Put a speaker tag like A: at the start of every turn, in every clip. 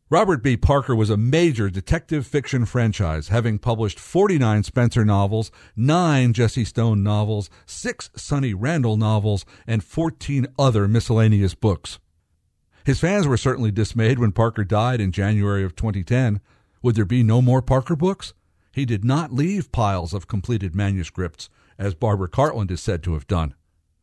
A: Robert B. Parker was a major detective fiction franchise, having published 49 Spenser novels, 9 Jesse Stone novels, 6 Sonny Randall novels, and 14 other miscellaneous books. His fans were certainly dismayed when Parker died in January of 2010. Would there be no more Parker books? He did not leave piles of completed manuscripts, as Barbara Cartland is said to have done.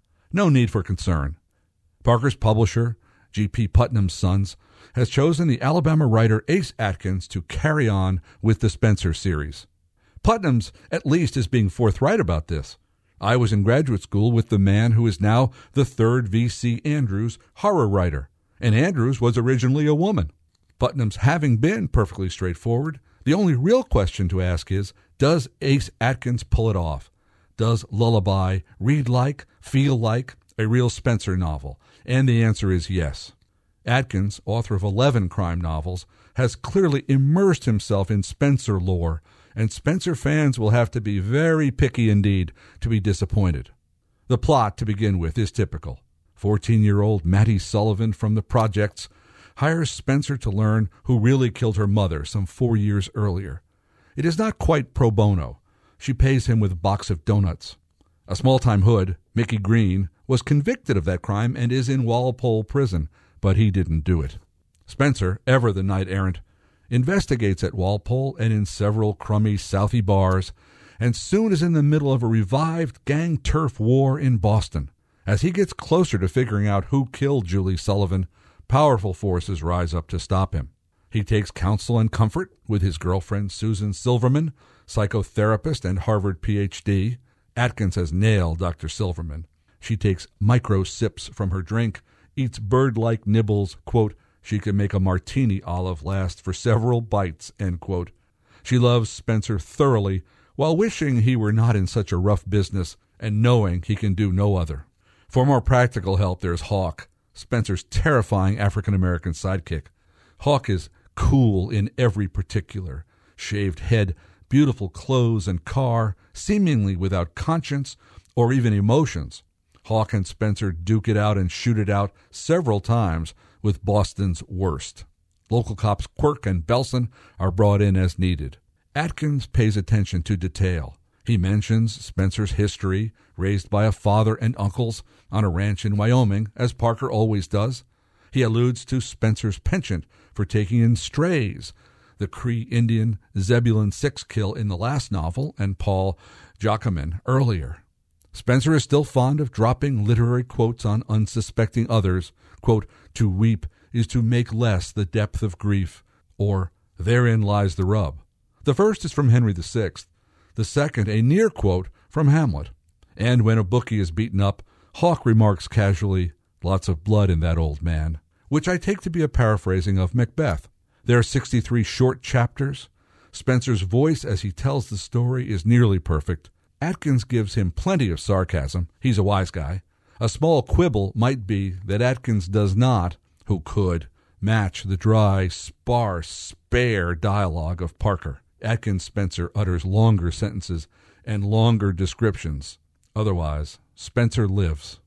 A: No need for concern. Parker's publisher, G.P. Putnam's Sons, has chosen the Alabama writer Ace Atkins to carry on with the Spenser series. Putnam's, at least, is being forthright about this. I was in graduate school with the man who is now the third V.C. Andrews horror writer, and Andrews was originally a woman. Putnam's having been perfectly straightforward, the only real question to ask is, does Ace Atkins pull it off? Does Lullaby read like, feel like a real Spenser novel? And the answer is yes. Atkins, author of 11 crime novels, has clearly immersed himself in Spenser lore, and Spenser fans will have to be very picky indeed to be disappointed. The plot, to begin with, is typical. 14-year-old Mattie Sullivan from the Projects hires Spenser to learn who really killed her mother some 4 years earlier. It is not quite pro bono. She pays him with a box of donuts. A small-time hood, Mickey Green, was convicted of that crime and is in Walpole prison, but he didn't do it. Spenser, ever the knight-errant, investigates at Walpole and in several crummy Southie bars, and soon is in the middle of a revived gang turf war in Boston. As he gets closer to figuring out who killed Julie Sullivan, powerful forces rise up to stop him. He takes counsel and comfort with his girlfriend Susan Silverman, psychotherapist and Harvard Ph.D. Atkins has nailed Dr. Silverman. She takes micro sips from her drink, eats bird-like nibbles, quote, she can make a martini olive last for several bites, end quote. She loves Spenser thoroughly while wishing he were not in such a rough business and knowing he can do no other. For more practical help, there's Hawk, Spenser's terrifying African-American sidekick. Hawk is cool in every particular. Shaved head, beautiful clothes and car, seemingly without conscience or even emotions. Hawk and Spenser duke it out and shoot it out several times with Boston's worst. Local cops Quirk and Belson are brought in as needed. Atkins pays attention to detail. He mentions Spenser's history, raised by a father and uncles on a ranch in Wyoming, as Parker always does. He alludes to Spenser's penchant for taking in strays, the Cree Indian Zebulon Six kill in the last novel, and Paul Jacquemin earlier. Spenser is still fond of dropping literary quotes on unsuspecting others. Quote, to weep is to make less the depth of grief, or therein lies the rub. The first is from Henry VI, the second a near quote from Hamlet. And when a bookie is beaten up, Hawk remarks casually, lots of blood in that old man, which I take to be a paraphrasing of Macbeth. There are 63 short chapters. Spenser's voice as he tells the story is nearly perfect. Atkins gives him plenty of sarcasm. He's a wise guy. A small quibble might be that Atkins does not, who could, match the dry, sparse, spare dialogue of Parker. Atkins Spenser utters longer sentences and longer descriptions. Otherwise, Spenser lives.